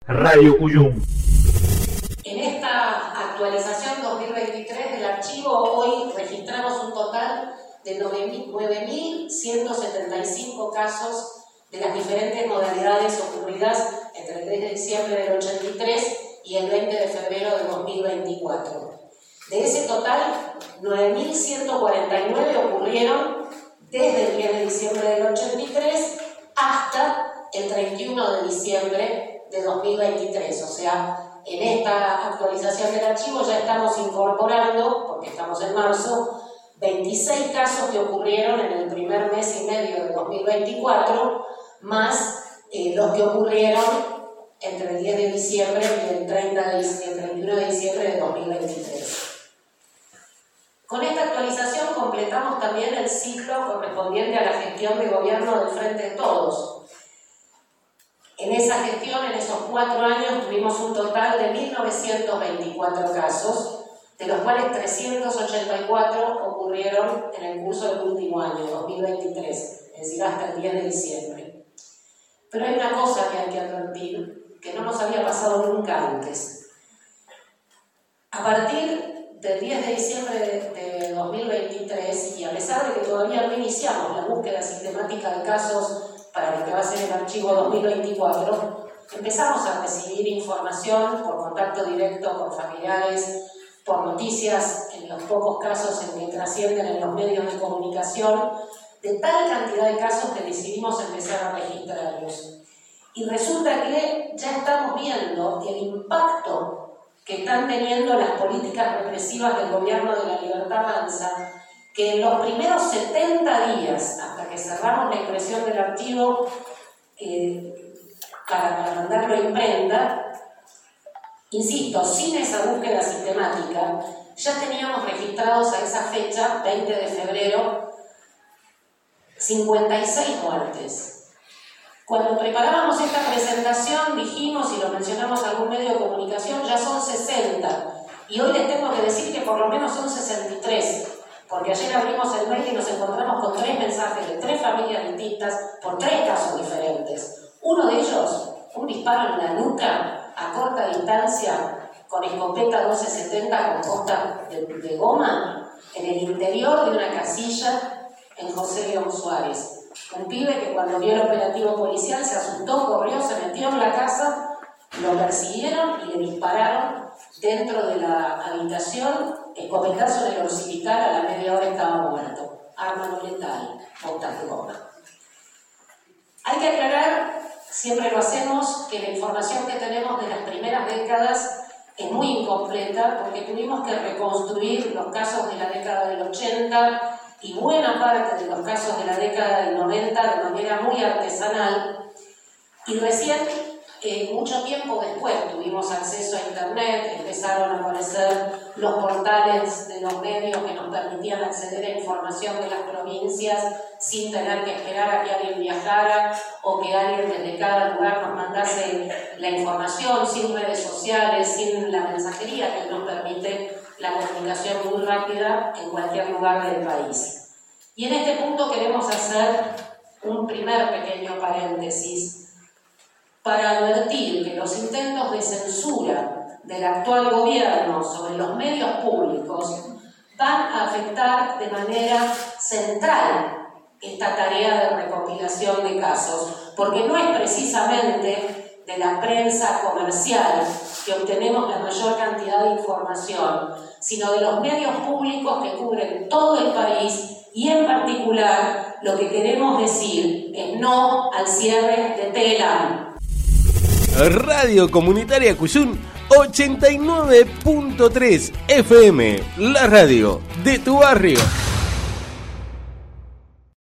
Radio Cuyum. En esta actualización 2023 del archivo, hoy registramos un total de 9.175 casos de las diferentes modalidades ocurridas entre el 3 de diciembre del 83 y el 20 de febrero de 2024. De ese total, 9.149 ocurrieron desde el 10 de diciembre del 83 hasta el 31 de diciembre de 2023. O sea, en esta actualización del archivo ya estamos incorporando, porque estamos en marzo, 26 casos que ocurrieron en el primer mes y medio de 2024, más los que ocurrieron entre el 10 de diciembre y el 31 de diciembre de 2023. Con esta actualización completamos también el ciclo correspondiente a la gestión de gobierno del Frente de Todos. En esa gestión, en esos 4 años, tuvimos un total de 1.924 casos, de los cuales 384 ocurrieron en el curso del último año, 2023, es decir, hasta el 10 de diciembre. Pero hay una cosa que hay que advertir, que no nos había pasado nunca antes. A partir del 10 de diciembre de 2023, y a pesar de que todavía no iniciamos la búsqueda sistemática de casos para lo que va a ser el archivo 2024, empezamos a recibir información por contacto directo con familiares, por noticias en los pocos casos en que trascienden en los medios de comunicación, de tal cantidad de casos que decidimos empezar a registrarlos. Y resulta que ya estamos viendo el impacto que están teniendo las políticas represivas del gobierno de la Libertad Avanza, que en los primeros 70 días, hasta que cerramos la impresión del archivo para mandarlo a imprenta, insisto, sin esa búsqueda sistemática, ya teníamos registrados a esa fecha, 20 de febrero, 56 muertes. Cuando preparábamos esta presentación dijimos, y lo mencionamos en algún medio de comunicación, ya son 60. Y hoy les tengo que decir que por lo menos son 63. Porque ayer abrimos el mail y nos encontramos con 3 mensajes de 3 familias distintas por 3 casos diferentes. Uno de ellos, un disparo en la nuca a corta distancia con escopeta 1270 con posta de goma en el interior de una casilla en José León Suárez. Un pibe que cuando vio el operativo policial se asustó, corrió, se metió en la casa, lo persiguieron y le dispararon dentro de la habitación, escopetazo en el occipital, a la media hora estaba muerto. Arma no letal, botas de goma. Hay que aclarar, siempre lo hacemos, que la información que tenemos de las primeras décadas es muy incompleta porque tuvimos que reconstruir los casos de la década del 80 y buena parte de los casos de la década del 90 de manera muy artesanal, y recién, mucho tiempo después, tuvimos acceso a internet, empezaron a aparecer los portales de los medios que nos permitían acceder a información de las provincias sin tener que esperar a que alguien viajara o que alguien desde cada lugar nos mandase la información, sin redes sociales, sin la mensajería que nos permite la comunicación muy rápida en cualquier lugar del país. Y en este punto queremos hacer un primer pequeño paréntesis para advertir que los intentos de censura del actual gobierno sobre los medios públicos van a afectar de manera central esta tarea de recopilación de casos, porque no es precisamente de la prensa comercial que obtenemos la mayor cantidad de información, sino de los medios públicos que cubren todo el país, y en particular lo que queremos decir es no al cierre de Telam. Radio Comunitaria Cuyum 89.3 FM, la radio de tu barrio.